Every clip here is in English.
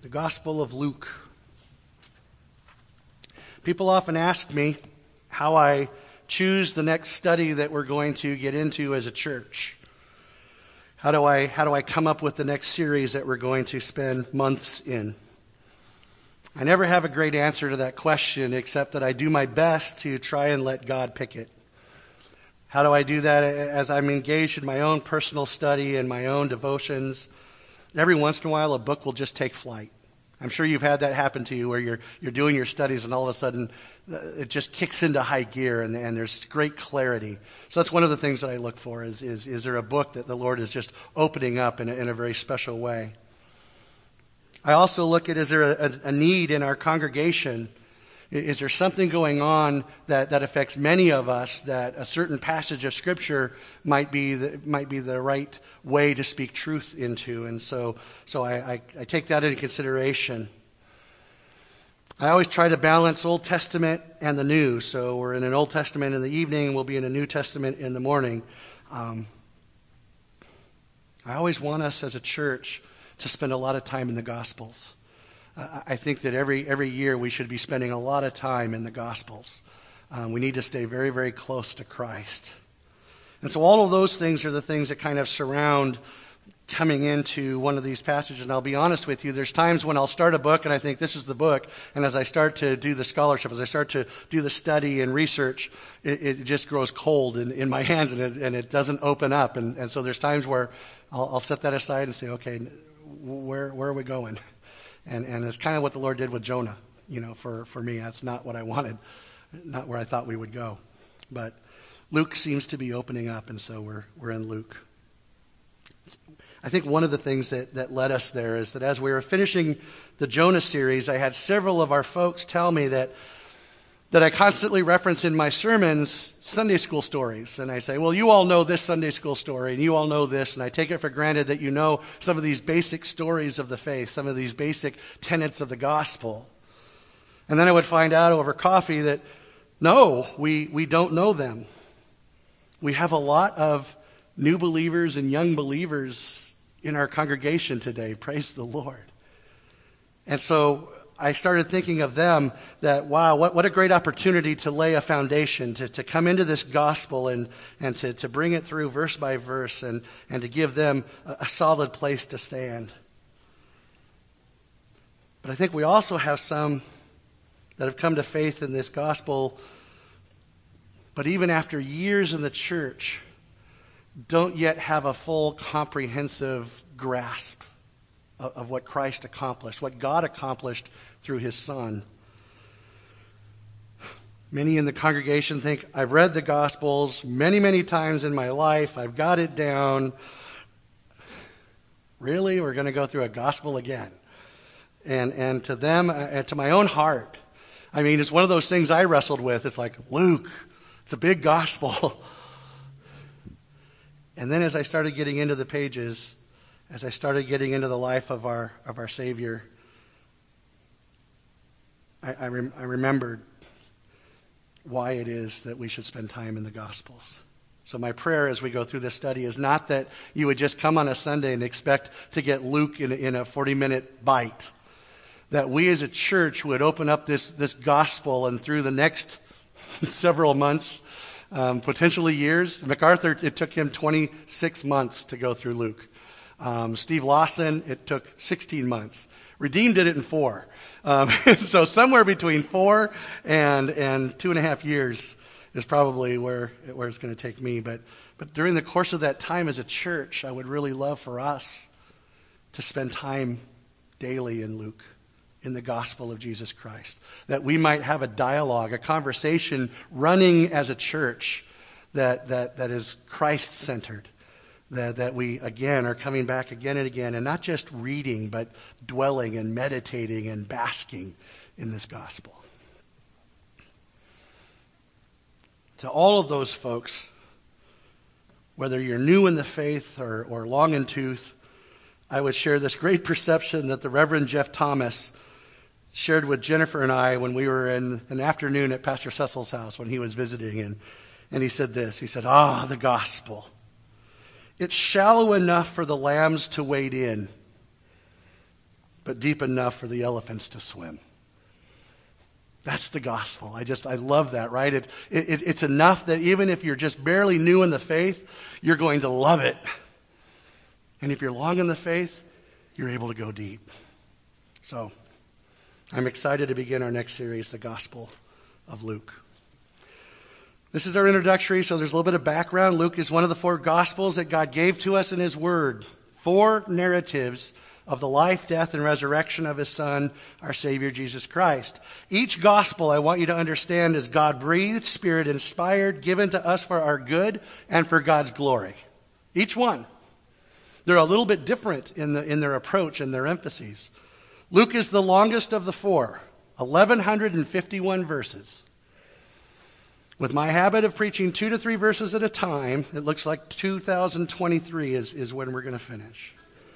The Gospel of Luke. People often ask me how I choose the next study that we're going to get into as a church. How do I come up with the next series that we're going to spend months in? I never have a great answer to that question, except that I do my best to try and let God pick it. How do I do that? As I'm engaged in my own personal study and my own devotions, every once in a while a book will just take flight. I'm sure you've had that happen to you where you're doing your studies and all of a sudden it just kicks into high gear and there's great clarity. So that's one of the things that I look for is there a book that the Lord is just opening up in a very special way. I also look at, is there a need in our congregation? Is there something going on that affects many of us that a certain passage of Scripture might be the right way to speak truth into? And so I take that into consideration. I always try to balance Old Testament and the New. So we're in an Old Testament in the evening, we'll be in a New Testament in the morning. I always want us as a church to spend a lot of time in the Gospels. I think that every year we should be spending a lot of time in the Gospels. We need to stay very, very close to Christ. And so all of those things are the things that kind of surround coming into one of these passages. And I'll be honest with you, there's times when I'll start a book and I think this is the book. And as I start to do the scholarship, as I start to do the study and research, it just grows cold in my hands and it doesn't open up. And so there's times where I'll set that aside and say, okay, where are we going? And it's kind of what the Lord did with Jonah, for me. That's not what I wanted, not where I thought we would go. But Luke seems to be opening up, and so we're in Luke. I think one of the things that led us there is that as we were finishing the Jonah series, I had several of our folks tell me that I constantly reference in my sermons Sunday school stories. And I say, well, you all know this Sunday school story, and you all know this, and I take it for granted that you know some of these basic stories of the faith, some of these basic tenets of the gospel. And then I would find out over coffee that, no, we don't know them. We have a lot of new believers and young believers in our congregation today. Praise the Lord. And so I started thinking of them that, wow, what a great opportunity to lay a foundation, to come into this gospel and to bring it through verse by verse and to give them a solid place to stand. But I think we also have some that have come to faith in this gospel, but even after years in the church, don't yet have a full comprehensive grasp of what Christ accomplished, what God accomplished through his Son. Many in the congregation think, I've read the Gospels many, many times in my life. I've got it down. Really? We're going to go through a gospel again? And to them, and to my own heart, I mean, it's one of those things I wrestled with. It's like, Luke, it's a big gospel. And then as I started getting into the pages, as I started getting into the life of our Savior, I remembered why it is that we should spend time in the Gospels. So my prayer as we go through this study is not that you would just come on a Sunday and expect to get Luke in a 40-minute bite. That we as a church would open up this gospel, and through the next several months, potentially years. MacArthur, it took him 26 months to go through Luke. Steve Lawson, it took 16 months. Redeemed did it in 4. So somewhere between 4 and 2.5 years is probably where it's going to take me. But during the course of that time as a church, I would really love for us to spend time daily in Luke, in the gospel of Jesus Christ. That we might have a dialogue, a conversation running as a church that is Christ-centered. That we, again, are coming back again and again, and not just reading, but dwelling and meditating and basking in this gospel. To all of those folks, whether you're new in the faith or long in tooth, I would share this great perception that the Reverend Jeff Thomas shared with Jennifer and I when we were in an afternoon at Pastor Cecil's house when he was visiting. And he said this. He said, the gospel. It's shallow enough for the lambs to wade in, but deep enough for the elephants to swim. That's the gospel. I love that, right? It's enough that even if you're just barely new in the faith, you're going to love it. And if you're long in the faith, you're able to go deep. So, I'm excited to begin our next series, the Gospel of Luke. This is our introductory, so there's a little bit of background. Luke is one of the 4 Gospels that God gave to us in His Word. 4 narratives of the life, death, and resurrection of His Son, our Savior, Jesus Christ. Each Gospel, I want you to understand, is God-breathed, Spirit-inspired, given to us for our good and for God's glory. Each one. They're a little bit different in their approach and their emphases. Luke is the longest of the 4, 1,151 verses. With my habit of preaching 2 to 3 verses at a time, it looks like 2023 is when we're going to finish.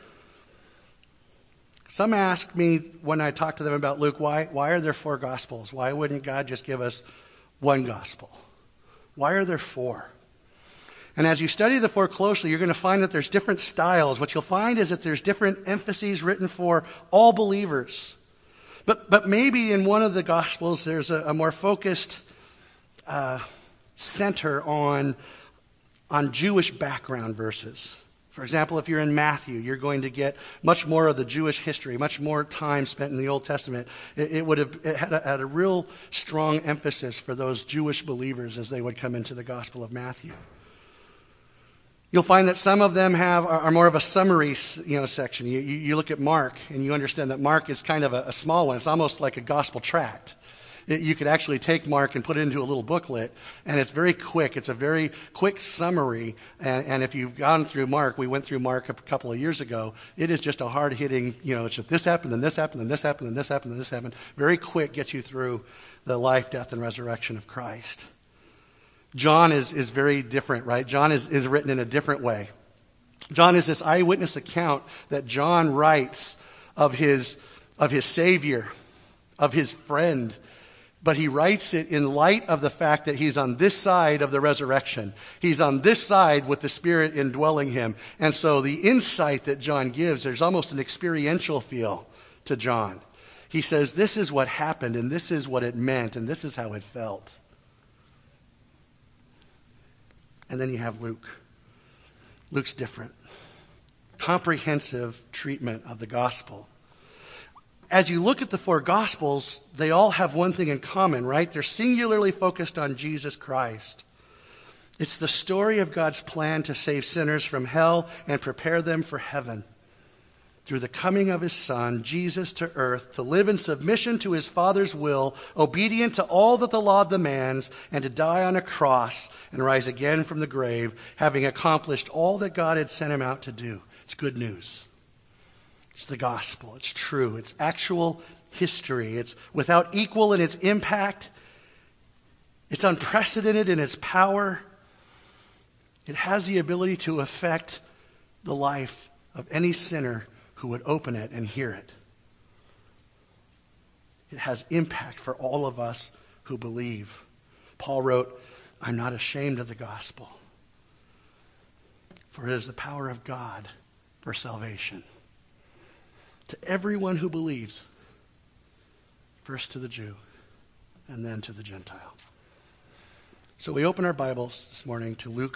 Some ask me when I talk to them about Luke, why are there 4 Gospels? Why wouldn't God just give us one Gospel? Why are there 4? And as you study the 4 closely, you're going to find that there's different styles. What you'll find is that there's different emphases written for all believers. But maybe in one of the Gospels, there's a more focused center on Jewish background verses. For example, if you're in Matthew, you're going to get much more of the Jewish history, much more time spent in the Old Testament. It had a real strong emphasis for those Jewish believers as they would come into the Gospel of Matthew. You'll find that some of them are more of a summary, section. You look at Mark, and you understand that Mark is kind of a small one. It's almost like a gospel tract. You could actually take Mark and put it into a little booklet, and it's very quick. It's a very quick summary, and if you've gone through Mark, we went through Mark a couple of years ago, it is just a hard-hitting, it's just this happened, and this happened, and this happened, and this happened, and this happened. Very quick, gets you through the life, death, and resurrection of Christ. John is very different, right? John is written in a different way. John is this eyewitness account that John writes of his Savior, of his friend, but he writes it in light of the fact that he's on this side of the resurrection. He's on this side with the Spirit indwelling him. And so the insight that John gives, there's almost an experiential feel to John. He says, this is what happened, and this is what it meant, and this is how it felt. And then you have Luke. Luke's different. Comprehensive treatment of the gospel. As you look at the 4 Gospels, they all have one thing in common, right? They're singularly focused on Jesus Christ. It's the story of God's plan to save sinners from hell and prepare them for heaven through the coming of His Son, Jesus, to earth, to live in submission to His Father's will, obedient to all that the law demands, and to die on a cross and rise again from the grave, having accomplished all that God had sent Him out to do. It's good news. It's the gospel. It's true. It's actual history. It's without equal in its impact. It's unprecedented in its power. It has the ability to affect the life of any sinner who would open it and hear it. It has impact for all of us who believe. Paul wrote, I'm not ashamed of the gospel, for it is the power of God for salvation to everyone who believes, first to the Jew and then to the Gentile. So we open our Bibles this morning to Luke,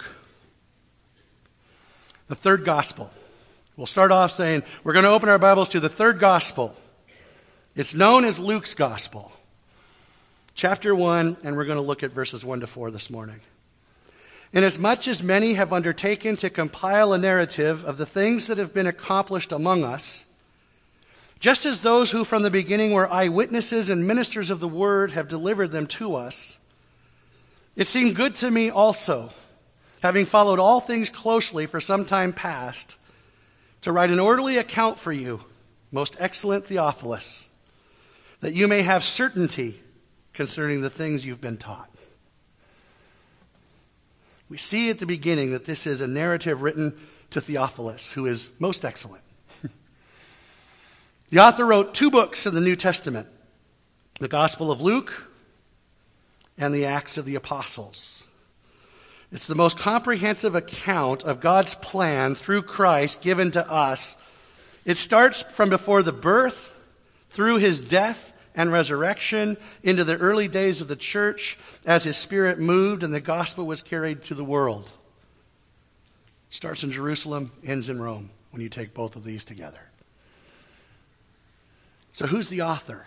the 3rd Gospel. We'll start off saying we're going to open our Bibles to the 3rd Gospel. It's known as Luke's Gospel. Chapter 1, and we're going to look at verses 1 to 4 this morning. Inasmuch as many have undertaken to compile a narrative of the things that have been accomplished among us, just as those who from the beginning were eyewitnesses and ministers of the word have delivered them to us, it seemed good to me also, having followed all things closely for some time past, to write an orderly account for you, most excellent Theophilus, that you may have certainty concerning the things you've been taught. We see at the beginning that this is a narrative written to Theophilus, who is most excellent. The author wrote 2 books in the New Testament, the Gospel of Luke and the Acts of the Apostles. It's the most comprehensive account of God's plan through Christ given to us It starts from before the birth, through his death and resurrection, into the early days of the church, as his Spirit moved and the gospel was carried to the world. Starts in Jerusalem, ends in Rome, when you take both of these together. So who's the author?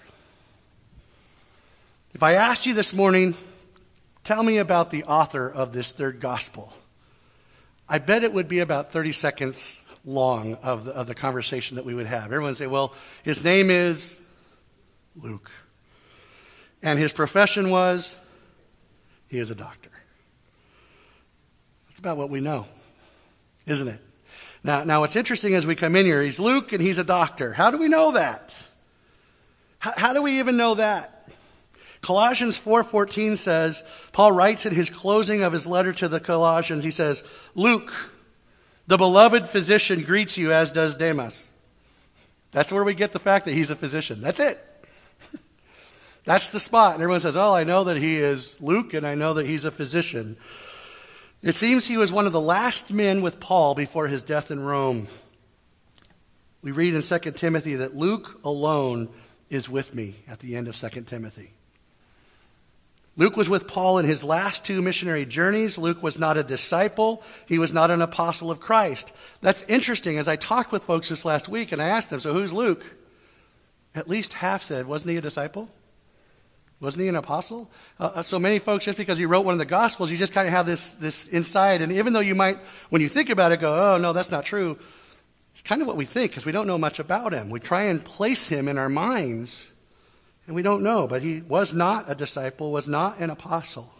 If I asked you this morning, tell me about the author of this third gospel, I bet it would be about 30 seconds long of the conversation that we would have. Everyone would say, well, his name is Luke. And his profession was, he is a doctor. That's about what we know, isn't it? Now what's interesting as we come in here, he's Luke and he's a doctor. How do we know that? How do we even know that? Colossians 4:14 says, Paul writes in his closing of his letter to the Colossians, he says, Luke, the beloved physician, greets you, as does Demas. That's where we get the fact that he's a physician. That's it. That's the spot. And everyone says, oh, I know that he is Luke, and I know that he's a physician. It seems he was one of the last men with Paul before his death in Rome. We read in 2 Timothy that Luke alone is with me at the end of 2 Timothy. Luke was with Paul in his last 2 missionary journeys. Luke was not a disciple. He was not an apostle of Christ. That's interesting. As I talked with folks this last week and I asked them, so who's Luke? At least half said, wasn't he a disciple? Wasn't he an apostle? So many folks, just because he wrote one of the Gospels, you just kind of have this insight. And even though you might, when you think about it, go, oh, no, that's not true. It's kind of what we think because we don't know much about him. We try and place him in our minds, and we don't know. But he was not a disciple, was not an apostle.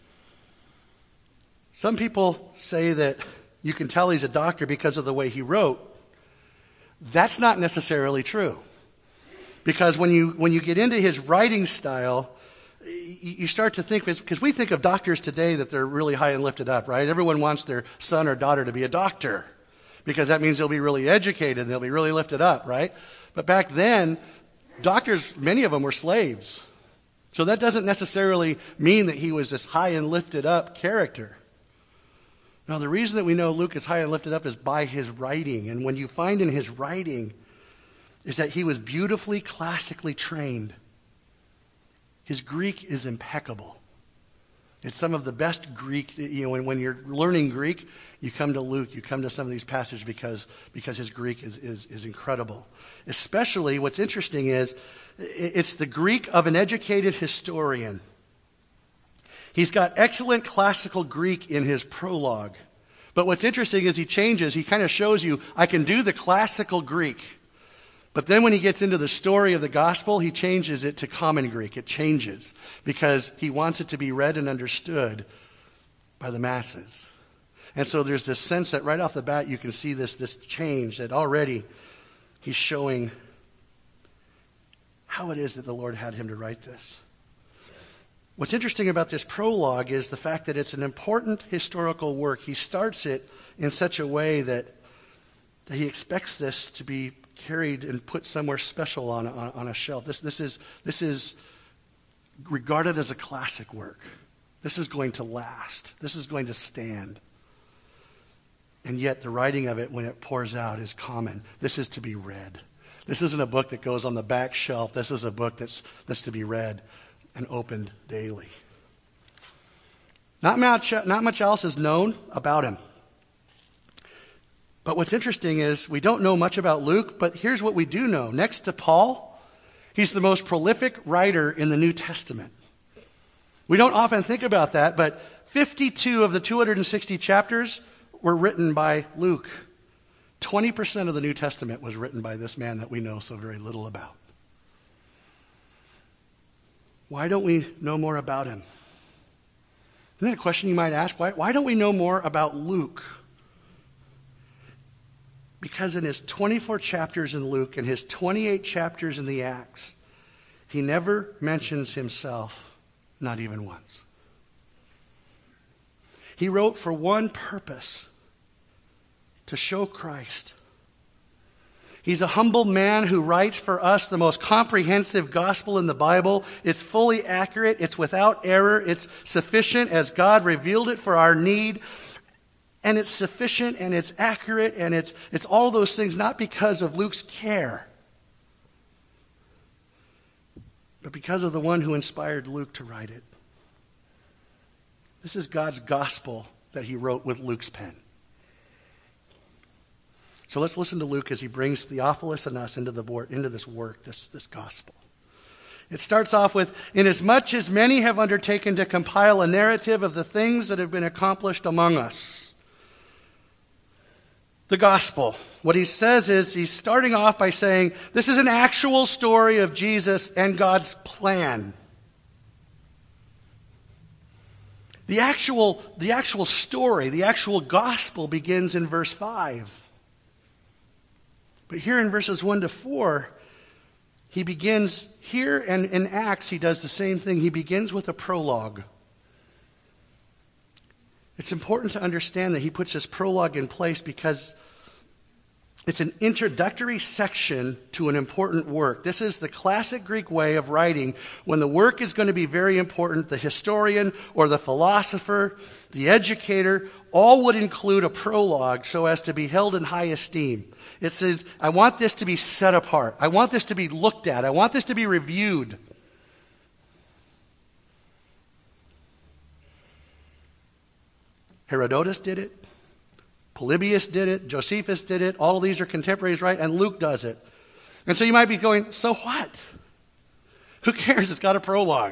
Some people say that you can tell he's a doctor because of the way he wrote. That's not necessarily true. Because when you get into his writing style, you start to think, because we think of doctors today that they're really high and lifted up, right? Everyone wants their son or daughter to be a doctor because that means they'll be really educated and they'll be really lifted up, right? But back then, doctors, many of them were slaves. So that doesn't necessarily mean that he was this high and lifted up character. Now, the reason that we know Luke is high and lifted up is by his writing. And when you find in his writing is that he was beautifully, classically trained. His Greek is impeccable. It's some of the best Greek. When you're learning Greek, you come to Luke, you come to some of these passages because his Greek is incredible. Especially, what's interesting is, it's the Greek of an educated historian. He's got excellent classical Greek in his prologue. But what's interesting is he kind of shows you, I can do the classical Greek. But then when he gets into the story of the gospel, he changes it to common Greek. It changes because he wants it to be read and understood by the masses. And so there's this sense that right off the bat you can see this change, that already he's showing how it is that the Lord had him to write this. What's interesting about this prologue is the fact that it's an important historical work. He starts it in such a way that he expects this to be carried and put somewhere special on a shelf. This is regarded as a classic work. This is going to last. This is going to stand. And yet the writing of it, when it pours out, is common. This is to be read. This isn't a book that goes on the back shelf. This is a book that's to be read and opened daily. Not much else is known about him. But what's interesting is we don't know much about Luke, but here's what we do know. Next to Paul, he's the most prolific writer in the New Testament. We don't often think about that, but 52 of the 260 chapters were written by Luke. 20% of the New Testament was written by this man that we know so very little about. Why don't we know more about him? Isn't that a question you might ask? Why don't we know more about Luke? Because in his 24 chapters in Luke and his 28 chapters in the Acts, he never mentions himself, not even once. He wrote for one purpose, to show Christ. He's a humble man who writes for us the most comprehensive gospel in the Bible. It's fully accurate. It's without error. It's sufficient as God revealed it for our need. and it's sufficient, and it's accurate, and it's all those things, not because of Luke's care, but because of the one who inspired Luke to write it. This is God's gospel that he wrote with Luke's pen. So let's listen to Luke as he brings Theophilus and us into this work, this gospel. It starts off with, "Inasmuch as many have undertaken to compile a narrative of the things that have been accomplished among us." The gospel. What he says is, he's starting off by saying, this is an actual story of Jesus and God's plan. The actual story, the actual gospel begins in verse 5. But here in verses 1 to 4, he begins, here and in Acts, he does the same thing. He begins with a prologue. It's important to understand that he puts this prologue in place because it's an introductory section to an important work. This is the classic Greek way of writing. When the work is going to be very important, the historian or the philosopher, the educator, all would include a prologue so as to be held in high esteem. It says, I want this to be set apart. I want this to be looked at. I want this to be reviewed. Herodotus did it. Polybius did it. Josephus did it. All of these are contemporaries, right? And Luke does it. And so you might be going, so what? Who cares? It's got a prologue.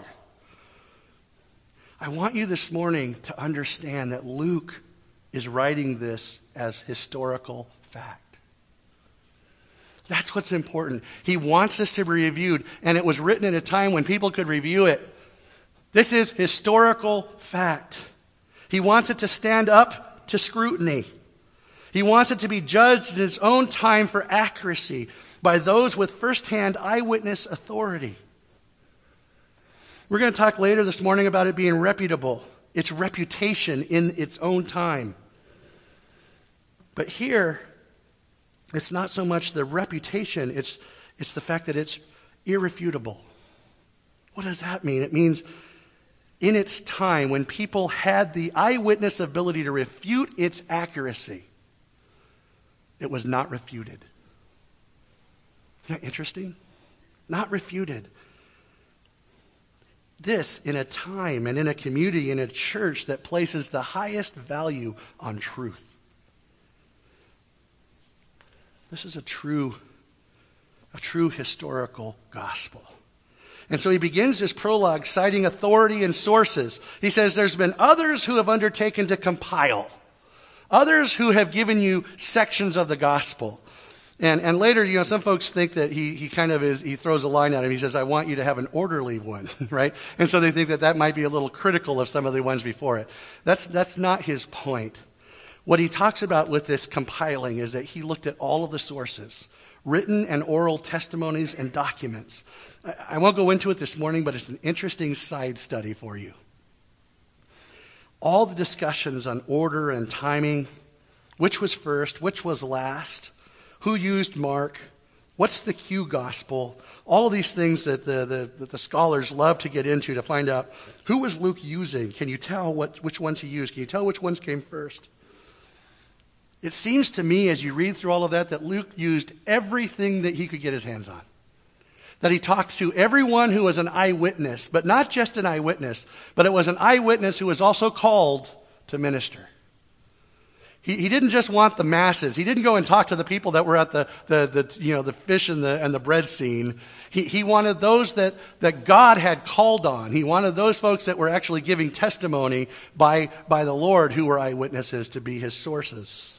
I want you this morning to understand that Luke is writing this as historical fact. That's what's important. He wants this to be reviewed, and it was written at a time when people could review it. This is historical fact. He wants it to stand up to scrutiny. He wants it to be judged in its own time for accuracy by those with firsthand eyewitness authority. We're going to talk later this morning about it being reputable, its reputation in its own time. But here, it's not so much the reputation, it's the fact that it's irrefutable. What does that mean? It means in its time, when people had the eyewitness ability to refute its accuracy, it was not refuted. Isn't that interesting? Not refuted. This in a time and in a community, in a church that places the highest value on truth. This is a true historical gospel. And so he begins this prologue citing authority and sources. He says there's been others who have undertaken to compile. Others who have given you sections of the gospel. And later, some folks think that he throws a line at him. He says, I want you to have an orderly one, right? And so they think that might be a little critical of some of the ones before it. That's not his point. What he talks about with this compiling is that he looked at all of the sources, written and oral testimonies and documents. I won't go into it this morning, but it's an interesting side study for you. All the discussions on order and timing, which was first, which was last, who used Mark, what's the Q gospel, all of these things that the scholars love to get into to find out who was Luke using. Can you tell which ones he used? Can you tell which ones came first? It seems to me as you read through all of that Luke used everything that he could get his hands on. That he talked to everyone who was an eyewitness, but not just an eyewitness, but it was an eyewitness who was also called to minister. He didn't just want the masses. He didn't go and talk to the people that were at the fish and the bread scene. He wanted those that God had called on. He wanted those folks that were actually giving testimony by the Lord who were eyewitnesses to be his sources.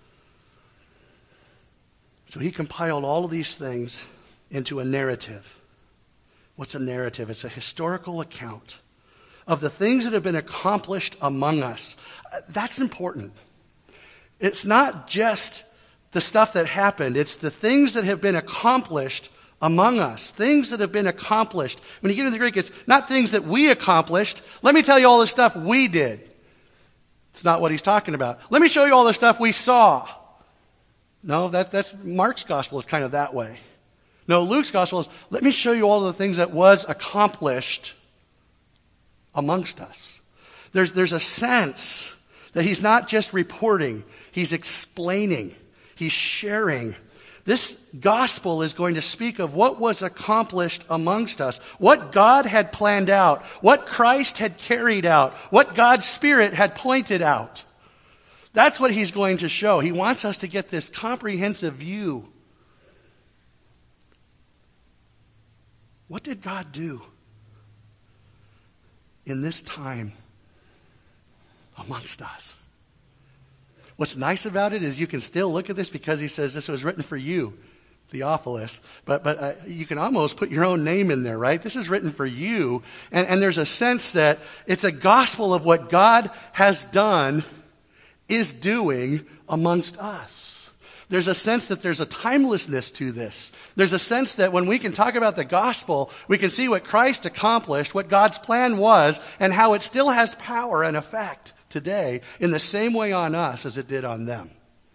So he compiled all of these things into a narrative. What's a narrative? It's a historical account of the things that have been accomplished among us. That's important. It's not just the stuff that happened. It's the things that have been accomplished among us. Things that have been accomplished. When you get into the Greek, it's not things that we accomplished. Let me tell you all the stuff we did. It's not what he's talking about. Let me show you all the stuff we saw. No, that's Mark's gospel is kind of that way. No, Luke's gospel is, let me show you all the things that was accomplished amongst us. There's a sense That he's not just reporting, he's explaining, he's sharing. This gospel is going to speak of what was accomplished amongst us, what God had planned out, what Christ had carried out, what God's Spirit had pointed out. That's what he's going to show. He wants us to get this comprehensive view. What did God do in this time amongst us? What's nice about it is you can still look at this because he says this was written for you, Theophilus. But you can almost put your own name in there, right? This is written for you. And there's a sense that it's a gospel of what God has done, is doing amongst us. There's a sense that there's a timelessness to this. There's a sense that when we can talk about the gospel, we can see what Christ accomplished, what God's plan was, and how it still has power and effect today in the same way on us as it did on them.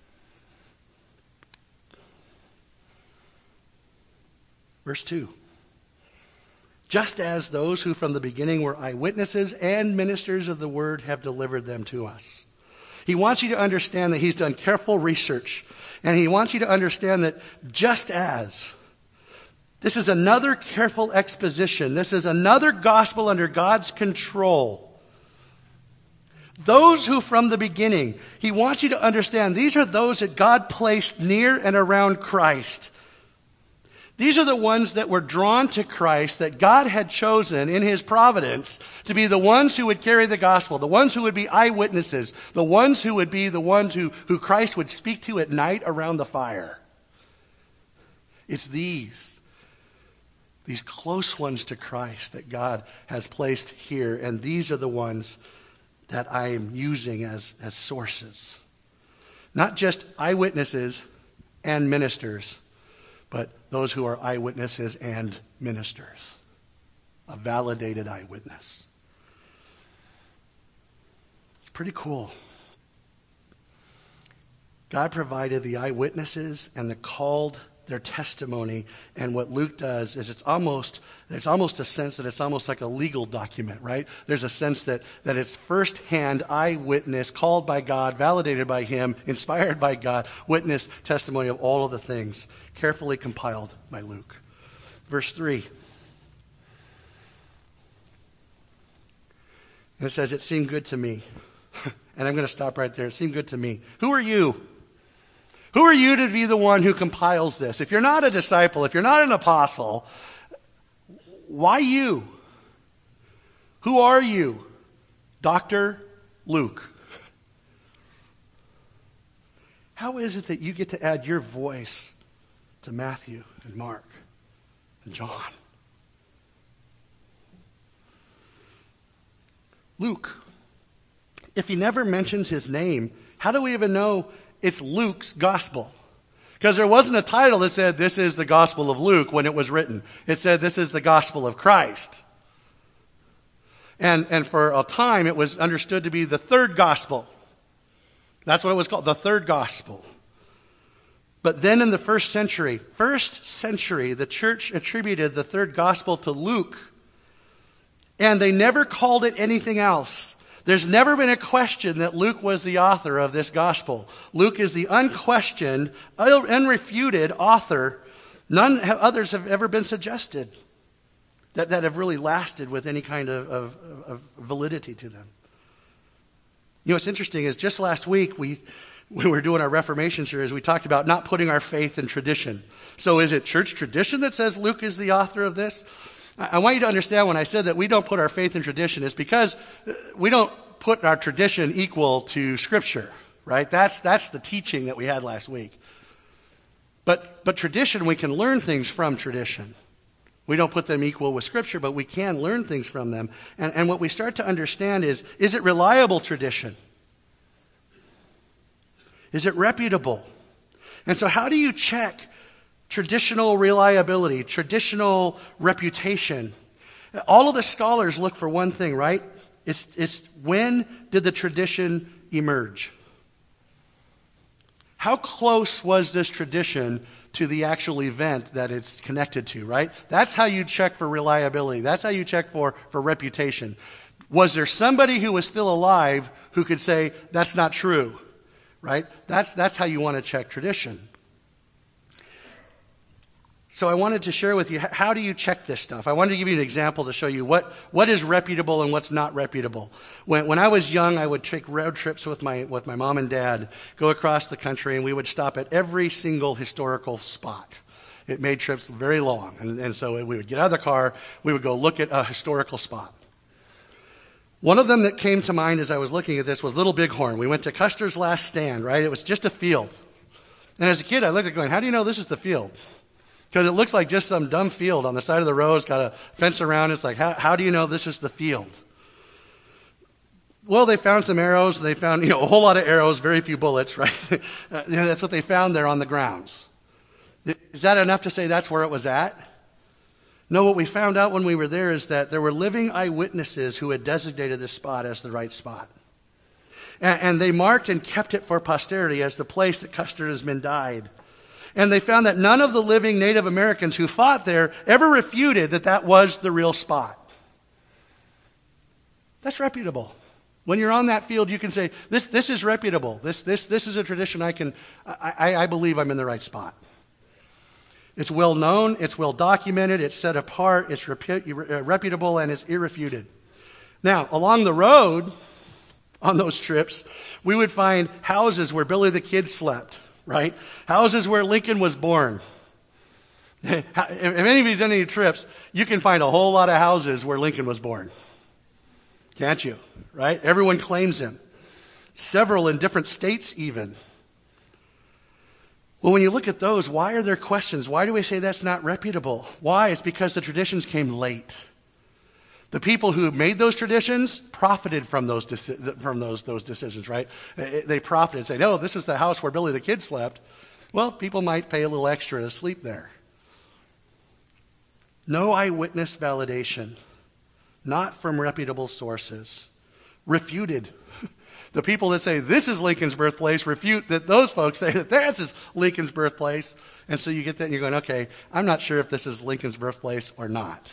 Verse 2. Just as those who from the beginning were eyewitnesses and ministers of the word have delivered them to us. He wants you to understand that he's done careful research. And he wants you to understand that just as, this is another careful exposition. This is another gospel under God's control. Those who from the beginning, he wants you to understand, these are those that God placed near and around Christ. These are the ones that were drawn to Christ, that God had chosen in his providence to be the ones who would carry the gospel, the ones who would be eyewitnesses, the ones who would be the ones who Christ would speak to at night around the fire. It's these close ones to Christ that God has placed here, and these are the ones that I am using as sources. Not just eyewitnesses and ministers, but those who are eyewitnesses and ministers. A validated eyewitness. It's pretty cool. God provided the eyewitnesses and the called their testimony, and what Luke does is there's almost a sense that it's almost like a legal document, right? There's a sense that it's first-hand eyewitness, called by God, validated by him, inspired by God, witness testimony of all of the things, carefully compiled by Luke. Verse 3. And it says, it seemed good to me. And I'm going to stop right there. It seemed good to me. Who are you? Who are you to be the one who compiles this? If you're not a disciple, if you're not an apostle, why you? Who are you? Dr. Luke. How is it that you get to add your voice to Matthew and Mark and John? Luke. If he never mentions his name, how do we even know it's Luke's gospel? Because there wasn't a title that said, this is the gospel of Luke when it was written. It said, this is the gospel of Christ. And for a time, it was understood to be the third gospel. That's what it was called, the third gospel. But then in the first century, the church attributed the third gospel to Luke. And they never called it anything else. There's never been a question that Luke was the author of this gospel. Luke is the unquestioned, unrefuted author. None others have ever been suggested that have really lasted with any kind of validity to them. You know, what's interesting is just last week when we were doing our Reformation series, we talked about not putting our faith in tradition. So is it church tradition that says Luke is the author of this? I want you to understand when I said that we don't put our faith in tradition, it's because we don't put our tradition equal to Scripture, right? That's the teaching that we had last week. But tradition, we can learn things from tradition. We don't put them equal with Scripture, but we can learn things from them. And what we start to understand is it reliable tradition? Is it reputable? And so how do you check traditional reliability, traditional reputation? All of the scholars look for one thing, right? It's when did the tradition emerge? How close was this tradition to the actual event that it's connected to, right? That's how you check for reliability. That's how you check for reputation. Was there somebody who was still alive who could say, that's not true, right? That's how you want to check tradition. So I wanted to share with you, how do you check this stuff? I wanted to give you an example to show you what is reputable and what's not reputable. When I was young, I would take road trips with my mom and dad, go across the country, and we would stop at every single historical spot. It made trips very long. And so we would get out of the car, we would go look at a historical spot. One of them that came to mind as I was looking at this was Little Bighorn. We went to Custer's Last Stand, right? It was just a field. And as a kid, I looked at it going, how do you know this is the field? Because it looks like just some dumb field on the side of the road. It's got a fence around it. It's like, how do you know this is the field? Well, they found some arrows. They found, a whole lot of arrows, very few bullets, right? That's what they found there on the grounds. Is that enough to say that's where it was at? No, what we found out when we were there is that there were living eyewitnesses who had designated this spot as the right spot. And they marked and kept it for posterity as the place that Custer and his men died. And they found that none of the living Native Americans who fought there ever refuted that was the real spot. That's reputable. When you're on that field, you can say, this is reputable. This is a tradition I believe I'm in the right spot. It's well known, it's well documented, it's set apart, it's reputable, and it's irrefuted. Now, along the road, on those trips, we would find houses where Billy the Kid slept. Right? Houses where Lincoln was born. If any of you have done any trips, you can find a whole lot of houses where Lincoln was born. Can't you? Right? Everyone claims him. Several in different states even. Well, when you look at those, why are there questions? Why do we say that's not reputable? Why? It's because the traditions came late. The people who made those traditions profited from those decisions, right? They profited and say, no, this is the house where Billy the Kid slept. Well, people might pay a little extra to sleep there. No eyewitness validation, not from reputable sources. Refuted. The people that say this is Lincoln's birthplace refute that those folks say that that's Lincoln's birthplace. And so you get that and you're going, okay, I'm not sure if this is Lincoln's birthplace or not.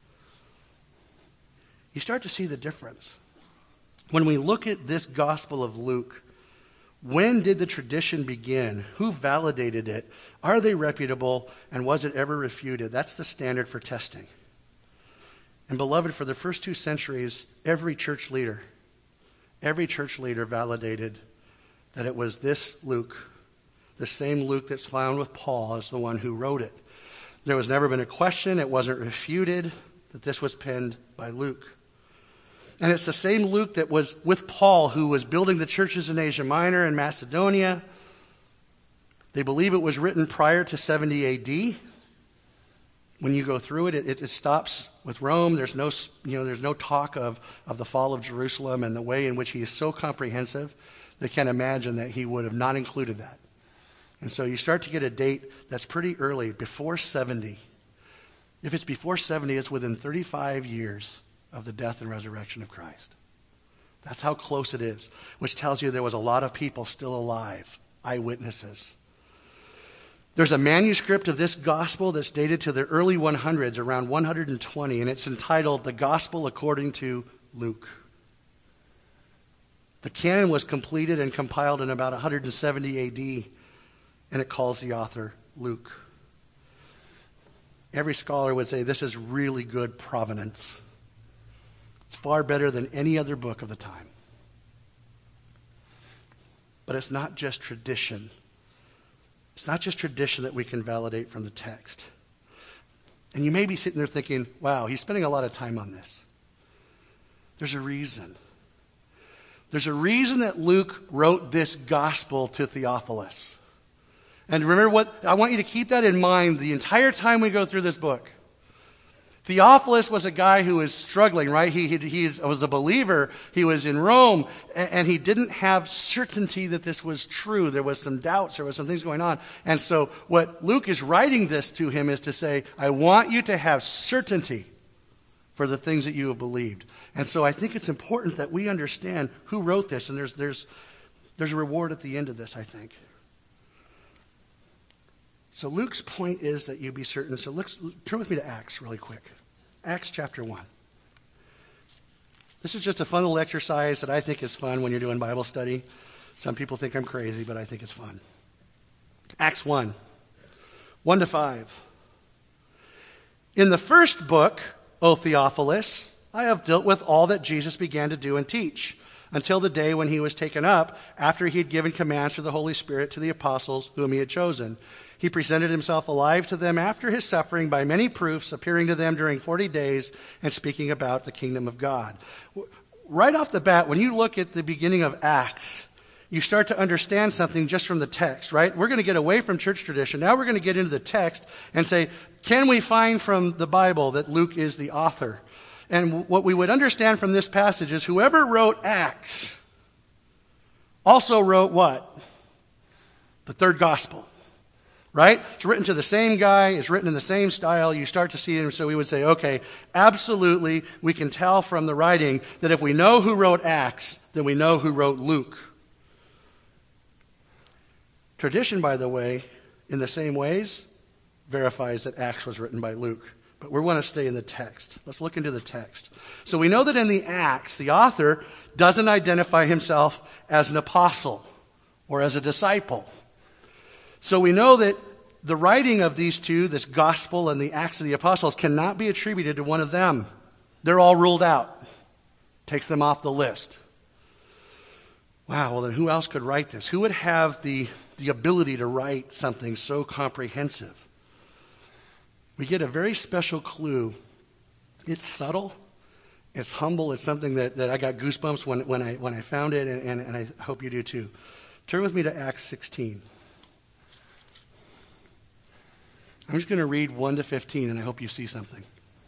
You start to see the difference. When we look at this Gospel of Luke, when did the tradition begin? Who validated it? Are they reputable? And was it ever refuted? That's the standard for testing. And beloved, for the first 2 centuries, every church leader validated that it was this Luke, the same Luke that's found with Paul, as the one who wrote it. There was never been a question. It wasn't refuted that this was penned by Luke. And it's the same Luke that was with Paul, who was building the churches in Asia Minor and Macedonia. They believe it was written prior to 70 A.D. When you go through it, it stops with Rome. There's no talk of the fall of Jerusalem and the way in which he is so comprehensive. They can't imagine that he would have not included that. And so you start to get a date that's pretty early, before 70. If it's before 70, it's within 35 years of the death and resurrection of Christ. That's how close it is, which tells you there was a lot of people still alive, eyewitnesses. There's a manuscript of this gospel that's dated to the early 100s, around 120, and it's entitled The Gospel According to Luke. The canon was completed and compiled in about 170 AD, and it calls the author Luke. Every scholar would say this is really good provenance. It's far better than any other book of the time. But it's not just tradition. It's not just tradition that we can validate from the text. And you may be sitting there thinking, wow, he's spending a lot of time on this. There's a reason. There's a reason that Luke wrote this gospel to Theophilus. And remember what, I want you to keep that in mind the entire time we go through this book. Theophilus was a guy who was struggling, right? He was a believer. He was in Rome, and he didn't have certainty that this was true. There was some doubts. There was some things going on. And so what Luke is writing this to him is to say, I want you to have certainty for the things that you have believed. And so I think it's important that we understand who wrote this, and there's a reward at the end of this, I think. So Luke's point is that you be certain. So turn with me to Acts really quick. Acts chapter 1. This is just a fun little exercise that I think is fun when you're doing Bible study. Some people think I'm crazy, but I think it's fun. Acts 1, 1 to 5. In the first book, O Theophilus, I have dealt with all that Jesus began to do and teach, until the day when he was taken up, after he had given commands through the Holy Spirit to the apostles whom he had chosen. He presented himself alive to them after his suffering by many proofs, appearing to them during 40 days and speaking about the kingdom of God. Right off the bat, when you look at the beginning of Acts, you start to understand something just from the text, right? We're going to get away from church tradition. Now we're going to get into the text and say, can we find from the Bible that Luke is the author? And what we would understand from this passage is whoever wrote Acts also wrote what? The third gospel, right? It's written to the same guy. It's written in the same style. You start to see it. And so we would say, okay, absolutely, we can tell from the writing that if we know who wrote Acts, then we know who wrote Luke. Tradition, by the way, in the same ways, verifies that Acts was written by Luke. But we want to stay in the text. Let's look into the text. So we know that in the Acts, the author doesn't identify himself as an apostle or as a disciple. So we know that the writing of these two, this gospel and the Acts of the Apostles, cannot be attributed to one of them. They're all ruled out. Takes them off the list. Wow, well then who else could write this? Who would have the ability to write something so comprehensive? We get a very special clue. It's subtle. It's humble. It's something that I got goosebumps when I found it, and I hope you do too. Turn with me to Acts 16. I'm just going to read 1 to 15, and I hope you see something.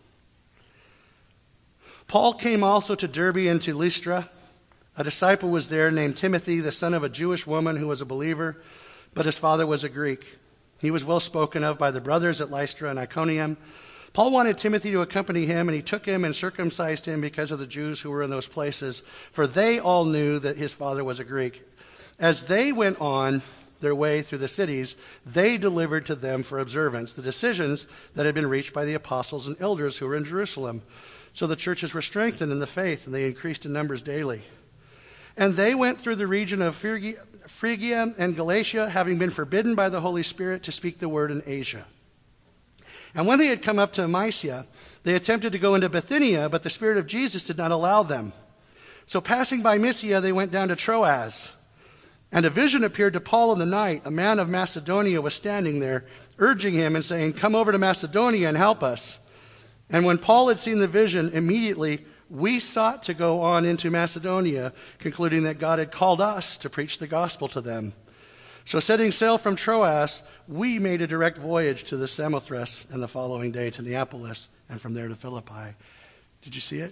Paul came also to Derbe and to Lystra. A disciple was there named Timothy, the son of a Jewish woman who was a believer, but his father was a Greek. He was well spoken of by the brothers at Lystra and Iconium. Paul wanted Timothy to accompany him, and he took him and circumcised him because of the Jews who were in those places, for they all knew that his father was a Greek. As they went on their way through the cities, they delivered to them for observance the decisions that had been reached by the apostles and elders who were in Jerusalem. So the churches were strengthened in the faith, and they increased in numbers daily. And they went through the region of Phrygia and Galatia, having been forbidden by the Holy Spirit to speak the word in Asia. And when they had come up to Mysia, they attempted to go into Bithynia, but the Spirit of Jesus did not allow them. So passing by Mysia, they went down to Troas. And a vision appeared to Paul in the night. A man of Macedonia was standing there, urging him and saying, "Come over to Macedonia and help us." And when Paul had seen the vision, immediately we sought to go on into Macedonia, concluding that God had called us to preach the gospel to them. So setting sail from Troas, we made a direct voyage to the Samothrace, and the following day to Neapolis, and from there to Philippi. Did you see it?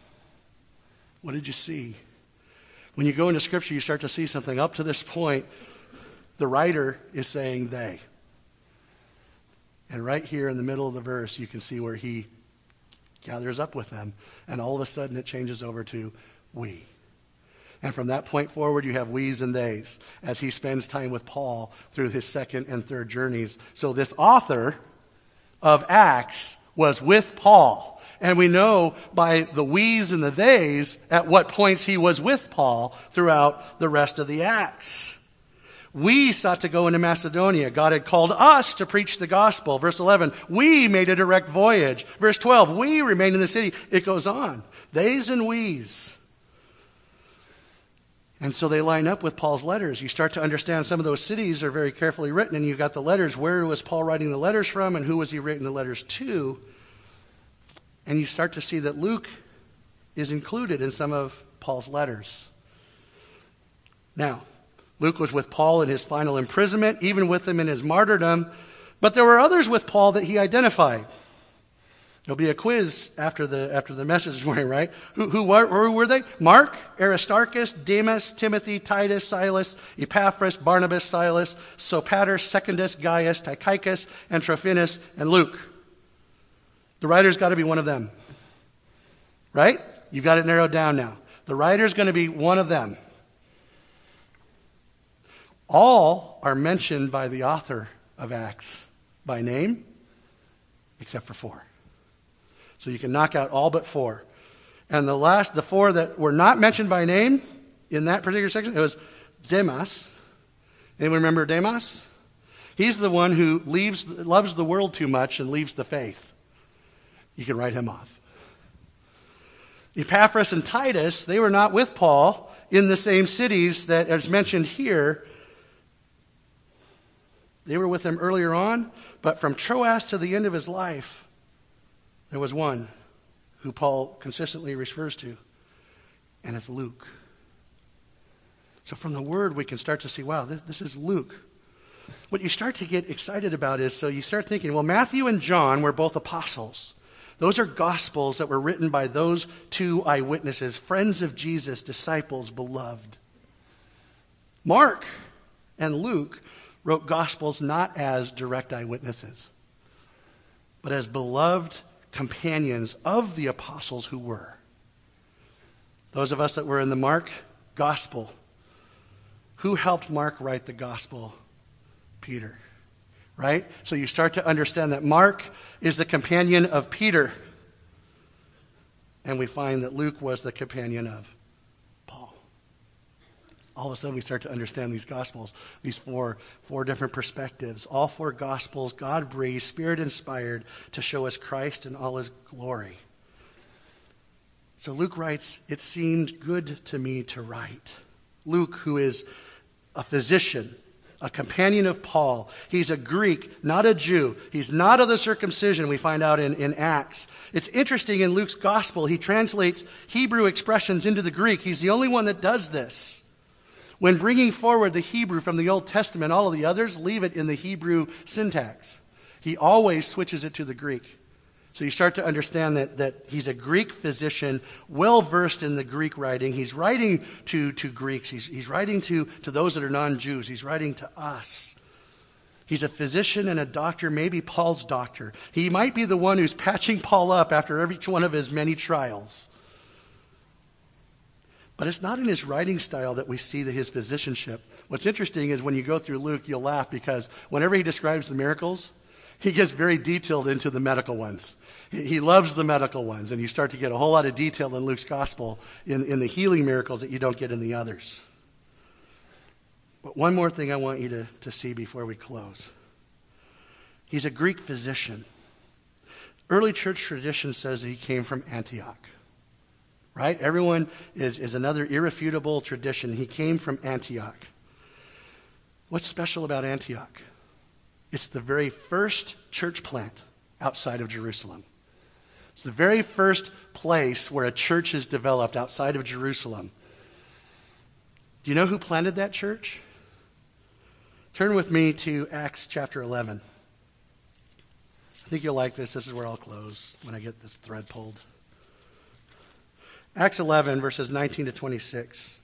What did you see? When you go into Scripture, you start to see something. Up to this point, the writer is saying they. And right here in the middle of the verse, you can see where he gathers up with them. And all of a sudden, it changes over to we. And from that point forward, you have we's and they's as he spends time with Paul through his second and third journeys. So this author of Acts was with Paul. And we know by the we's and the they's at what points he was with Paul throughout the rest of the Acts. We sought to go into Macedonia. God had called us to preach the gospel. Verse 11, we made a direct voyage. Verse 12, we remained in the city. It goes on. They's and we's. And so they line up with Paul's letters. You start to understand some of those cities are very carefully written, and you've got the letters. Where was Paul writing the letters from, and who was he writing the letters to? And you start to see that Luke is included in some of Paul's letters. Now, Luke was with Paul in his final imprisonment, even with him in his martyrdom. But there were others with Paul that he identified. There'll be a quiz after the message this morning, right? Who were they? Mark, Aristarchus, Demas, Timothy, Titus, Silas, Epaphras, Barnabas, Silas, Sopater, Secundus, Gaius, Tychicus, and Trophimus, and Luke. The writer's got to be one of them. Right? You've got it narrowed down now. The writer's going to be one of them. All are mentioned by the author of Acts by name, except for 4. So you can knock out all but 4. And the four that were not mentioned by name in that particular section, it was Demas. Anyone remember Demas? He's the one who loves the world too much and leaves the faith. You can write him off. Epaphras and Titus, they were not with Paul in the same cities that as mentioned here. They were with him earlier on, but from Troas to the end of his life, there was one who Paul consistently refers to, and it's Luke. So from the word, we can start to see, wow, this is Luke. What you start to get excited about is, so you start thinking, well, Matthew and John were both apostles. Those are gospels that were written by those two eyewitnesses, friends of Jesus, disciples, beloved. Mark and Luke wrote gospels not as direct eyewitnesses, but as beloved companions of the apostles who were. Those of us that were in the Mark gospel, who helped Mark write the gospel? Peter, right? So you start to understand that Mark is the companion of Peter, and we find that Luke was the companion of Paul. All of a sudden we start to understand these gospels, these four different perspectives. All four gospels, God-breathed, Spirit-inspired to show us Christ in all his glory. So Luke writes, it seemed good to me to write. Luke, who is a physician, a companion of Paul. He's a Greek, not a Jew. He's not of the circumcision, we find out in Acts. It's interesting in Luke's gospel, he translates Hebrew expressions into the Greek. He's the only one that does this. When bringing forward the Hebrew from the Old Testament, all of the others leave it in the Hebrew syntax. He always switches it to the Greek. So you start to understand that he's a Greek physician, well-versed in the Greek writing. He's writing to Greeks. He's writing to those that are non-Jews. He's writing to us. He's a physician and a doctor, maybe Paul's doctor. He might be the one who's patching Paul up after every one of his many trials. But it's not in his writing style that we see his physicianship. What's interesting is when you go through Luke, you'll laugh because whenever he describes the miracles, he gets very detailed into the medical ones. He loves the medical ones, and you start to get a whole lot of detail in Luke's gospel in the healing miracles that you don't get in the others. But one more thing I want you to see before we close. He's a Greek physician. Early church tradition says that he came from Antioch. Right? Everyone is another irrefutable tradition. He came from Antioch. What's special about Antioch? It's the very first church plant outside of Jerusalem. It's the very first place where a church is developed outside of Jerusalem. Do you know who planted that church? Turn with me to Acts chapter 11. I think you'll like this. This is where I'll close when I get this thread pulled. Acts 11, verses 19 to 26.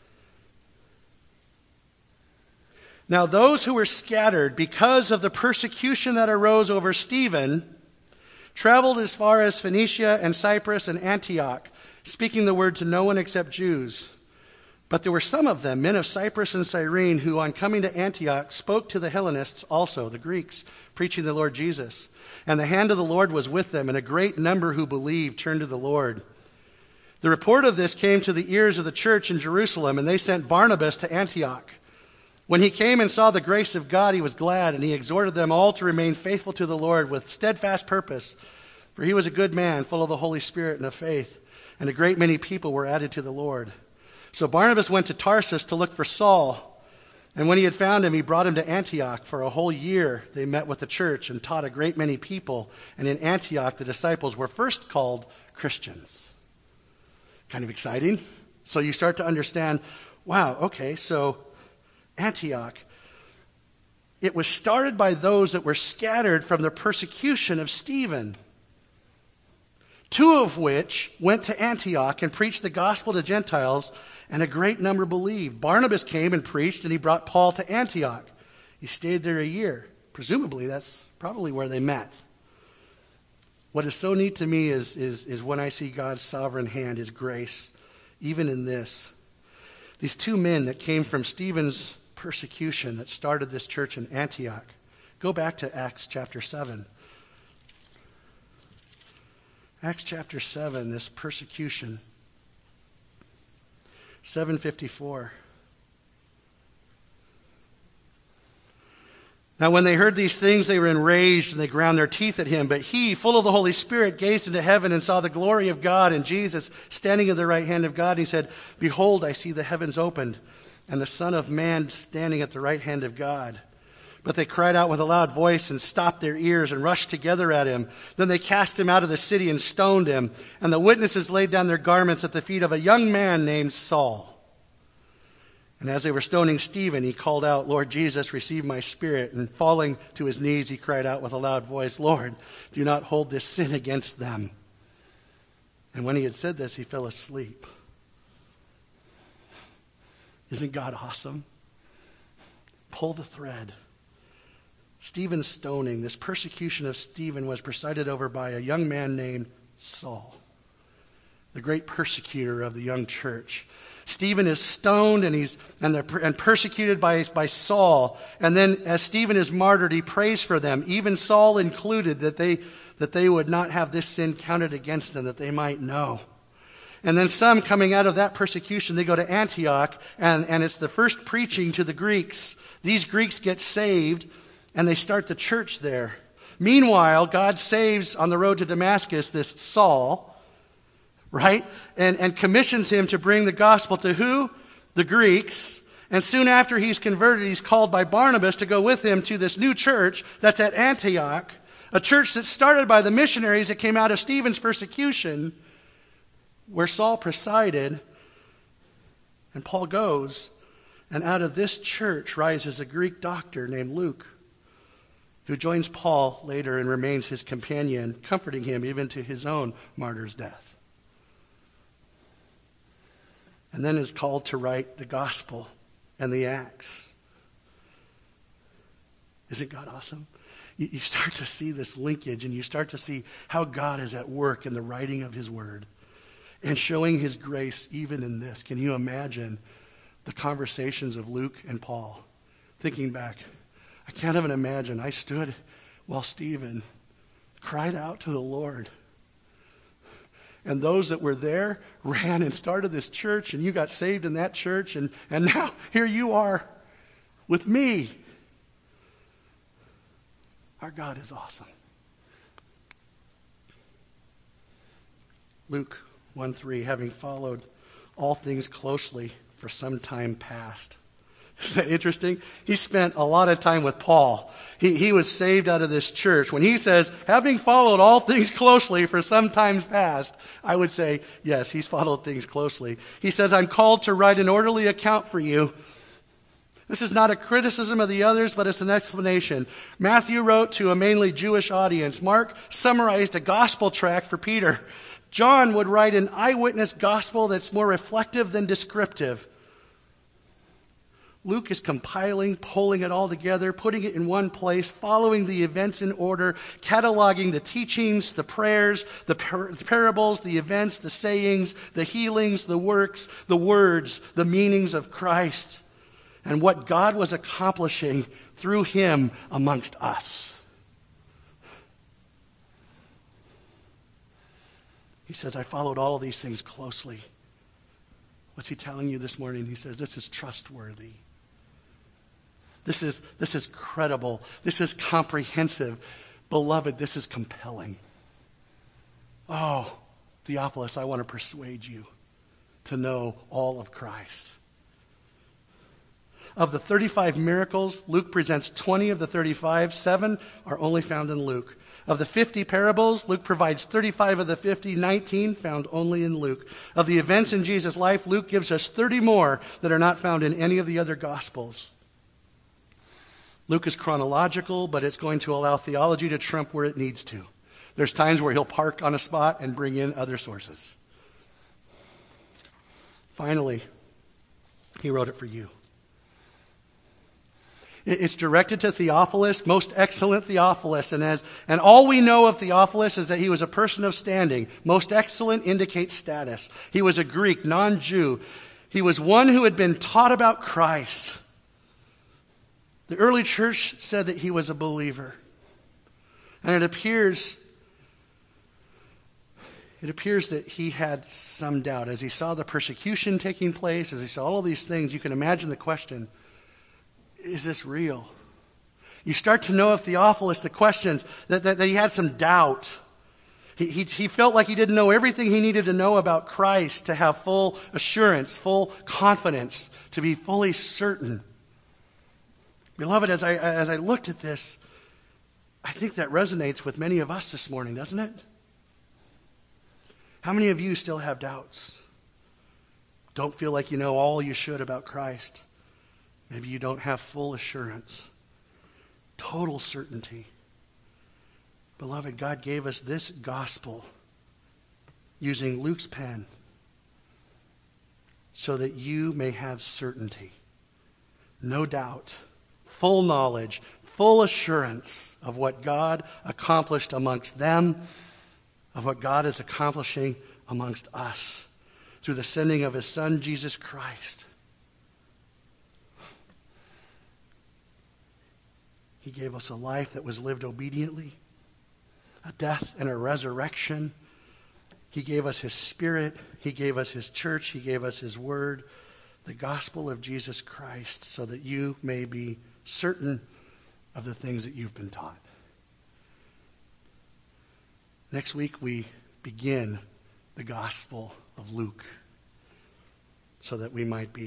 Now those who were scattered because of the persecution that arose over Stephen traveled as far as Phoenicia and Cyprus and Antioch, speaking the word to no one except Jews. But there were some of them, men of Cyprus and Cyrene, who on coming to Antioch spoke to the Hellenists also, the Greeks, preaching the Lord Jesus. And the hand of the Lord was with them, and a great number who believed turned to the Lord. The report of this came to the ears of the church in Jerusalem, and they sent Barnabas to Antioch. When he came and saw the grace of God, he was glad, and he exhorted them all to remain faithful to the Lord with steadfast purpose. For he was a good man, full of the Holy Spirit and of faith, and a great many people were added to the Lord. So Barnabas went to Tarsus to look for Saul, and when he had found him, he brought him to Antioch. For a whole year they met with the church and taught a great many people, and in Antioch the disciples were first called Christians. Kind of exciting. So you start to understand, wow, okay, so Antioch, it was started by those that were scattered from the persecution of Stephen, two of which went to Antioch and preached the gospel to Gentiles, and a great number believed. Barnabas came and preached, and he brought Paul to Antioch. He stayed there a year. Presumably, that's probably where they met. What is so neat to me is when I see God's sovereign hand, his grace, even in this. These two men that came from Stephen's persecution that started this church in Antioch. Go back to Acts chapter 7. Acts chapter 7, this persecution. 7:54. Now when they heard these things, they were enraged, and they ground their teeth at him. But he, full of the Holy Spirit, gazed into heaven and saw the glory of God and Jesus standing at the right hand of God. And he said, "Behold, I see the heavens opened, and the Son of Man standing at the right hand of God." But they cried out with a loud voice and stopped their ears and rushed together at him. Then they cast him out of the city and stoned him. And the witnesses laid down their garments at the feet of a young man named Saul. And as they were stoning Stephen, he called out, "Lord Jesus, receive my spirit." And falling to his knees, he cried out with a loud voice, "Lord, do not hold this sin against them." And when he had said this, he fell asleep. Isn't God awesome? Pull the thread. Stephen's stoning, this persecution of Stephen, was presided over by a young man named Saul, the great persecutor of the young church. Stephen is stoned and persecuted by Saul. And then as Stephen is martyred, he prays for them, even Saul included, that they would not have this sin counted against them, that they might know. And then some coming out of that persecution, they go to Antioch, and it's the first preaching to the Greeks. These Greeks get saved, and they start the church there. Meanwhile, God saves on the road to Damascus this Saul, right? And commissions him to bring the gospel to who? The Greeks. And soon after he's converted, he's called by Barnabas to go with him to this new church that's at Antioch, a church that's started by the missionaries that came out of Stephen's persecution, where Saul presided, and Paul goes, and out of this church rises a Greek doctor named Luke, who joins Paul later and remains his companion, comforting him even to his own martyr's death. And then is called to write the gospel and the Acts. Isn't God awesome? You start to see this linkage, and you start to see how God is at work in the writing of his word and showing his grace even in this. Can you imagine the conversations of Luke and Paul? Thinking back, I can't even imagine. I stood while Stephen cried out to the Lord. And those that were there ran and started this church, and you got saved in that church, and now here you are with me. Our God is awesome. Luke 1:3, having followed all things closely for some time past. Isn't that interesting? He spent a lot of time with Paul. He was saved out of this church. When he says, having followed all things closely for some time past, I would say, yes, he's followed things closely. He says, I'm called to write an orderly account for you. This is not a criticism of the others, but it's an explanation. Matthew wrote to a mainly Jewish audience. Mark summarized a gospel tract for Peter. John would write an eyewitness gospel that's more reflective than descriptive. Luke is compiling, pulling it all together, putting it in one place, following the events in order, cataloging the teachings, the prayers, the parables, the events, the sayings, the healings, the works, the words, the meanings of Christ, and what God was accomplishing through him amongst us. He says, I followed all of these things closely. What's he telling you this morning? He says, this is trustworthy. This is credible. This is comprehensive. Beloved, this is compelling. Oh, Theophilus, I want to persuade you to know all of Christ. Of the 35 miracles, Luke presents 20 of the 35. 7 are only found in Luke. Of the 50 parables, Luke provides 35 of the 50, 19 found only in Luke. Of the events in Jesus' life, Luke gives us 30 more that are not found in any of the other Gospels. Luke is chronological, but it's going to allow theology to trump where it needs to. There's times where he'll park on a spot and bring in other sources. Finally, he wrote it for you. It's directed to Theophilus, most excellent Theophilus. And all we know of Theophilus is that he was a person of standing. Most excellent indicates status. He was a Greek, non-Jew. He was one who had been taught about Christ. The early church said that he was a believer. And it appears it appears that he had some doubt. As he saw the persecution taking place, as he saw all of these things, you can imagine the question, is this real? You start to know of Theophilus the questions, that he had some doubt. He felt like he didn't know everything he needed to know about Christ to have full assurance, full confidence, to be fully certain. Beloved, as I looked at this, I think that resonates with many of us this morning, doesn't it? How many of you still have doubts? Don't feel like you know all you should about Christ. Maybe you don't have full assurance, total certainty. Beloved, God gave us this gospel using Luke's pen so that you may have certainty, no doubt, full knowledge, full assurance of what God accomplished amongst them, of what God is accomplishing amongst us through the sending of his Son, Jesus Christ. He gave us a life that was lived obediently, a death and a resurrection. He gave us his Spirit. He gave us his church. He gave us his word, the gospel of Jesus Christ, so that you may be certain of the things that you've been taught. Next week, we begin the Gospel of Luke so that we might be